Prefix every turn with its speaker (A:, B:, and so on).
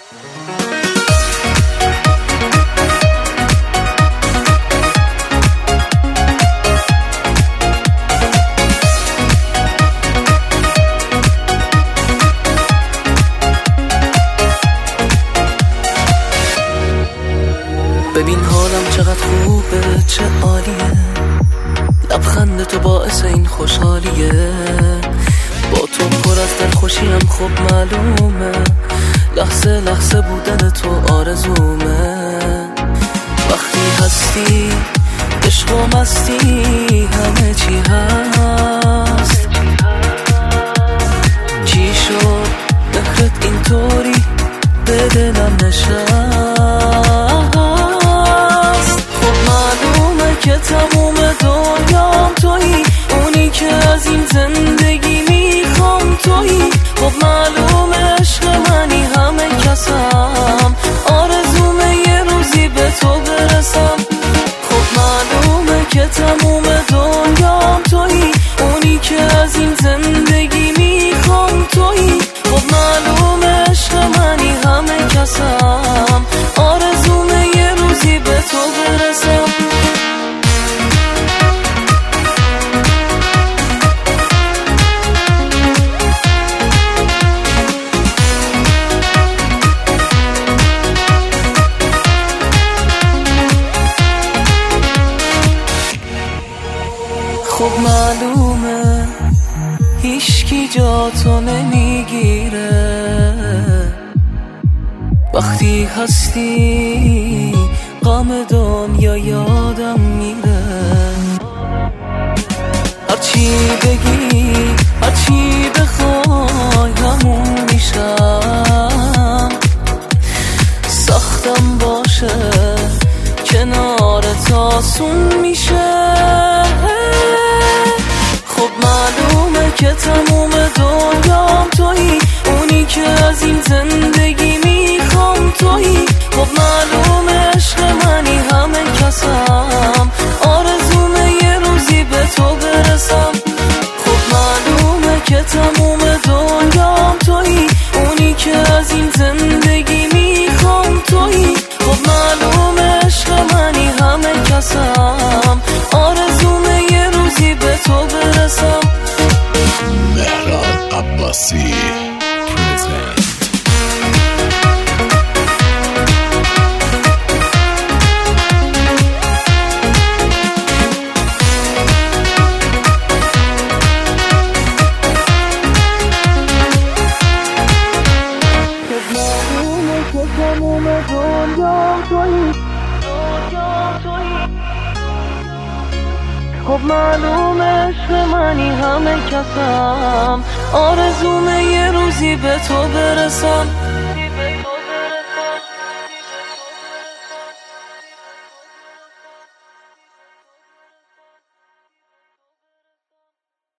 A: ببین حالم چقدر خوبه، چه عالیه، لبخند تو باعث این خوشحالیه. با تو پر از دلخوشیم، خب معلومه، لحظه لحظه بودن تو آرزومه. وقتی هستی عشق و مستی، همه چی هست. چی شد مهرت اینطوری به دلم نشست؟ که تموم دنیام تویی، اونی که از این زندگی میخوام تویی. خب معلومه عشق منی، همه کسم آرزومه یه روزی به تو برسم. خب معلومه که تموم دنیام تویی، اونی که از این زندگی میخوام تویی. خب معلومه عشق منی، همه کسم آرزومه یه روزی به تو برسم. خب معلومه هیچکی جا تو نمیگیره، وقتی هستی غم دنیا یادم میره. هرچی بگی هرچی بخوای همون میشم. سختم باشه کنارت آسون میشه. خب معلومه که تموم دنیام تویی، اونی که از این زندگی میخوام تویی. خب معلومه عشق منی، همه کسم آرزومه یه روزی به تو برسم. خب معلومه که تموم دنیام تویی، اونی که از این زندگی میخوام تویی. خب معلومه عشق منی، همه کسم آرزومه یه روزی به تو برسم.
B: مهران عباسی پرزنت.
A: خب معلومه عشق منی، همه کسم آرزومه یه روزی به تو برسم.